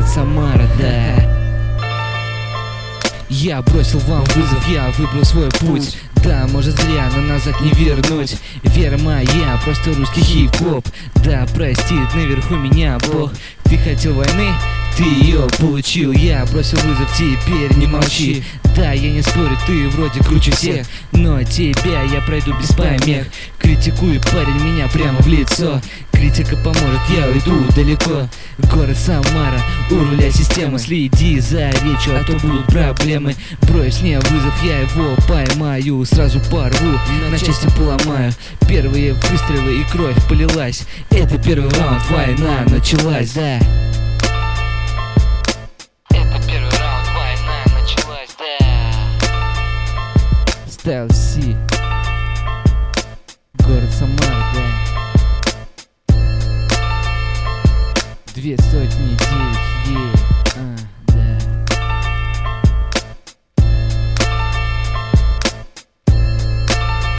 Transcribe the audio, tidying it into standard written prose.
город Самара, да. Я бросил вам вызов, я выбрал свой путь. Да, может зря, но назад не вернуть. Вера моя, просто русский хип-хоп. Да, простит наверху меня Бог. Ты хотел войны, ты ее получил. Я бросил вызов, теперь не молчи. Да, я не спорю, ты вроде круче всех, но тебя я пройду без помех. Критикует парень меня прямо в лицо. Критика поможет, я уйду далеко. Город Самара, у руля системы. Следи за речью, а то будут проблемы. Брось мне вызов, я его поймаю. Сразу порву, на части поломаю. Первые выстрелы и кровь полилась. Это первый раунд, война началась, да. Стайл Си, город Самара, да. 209.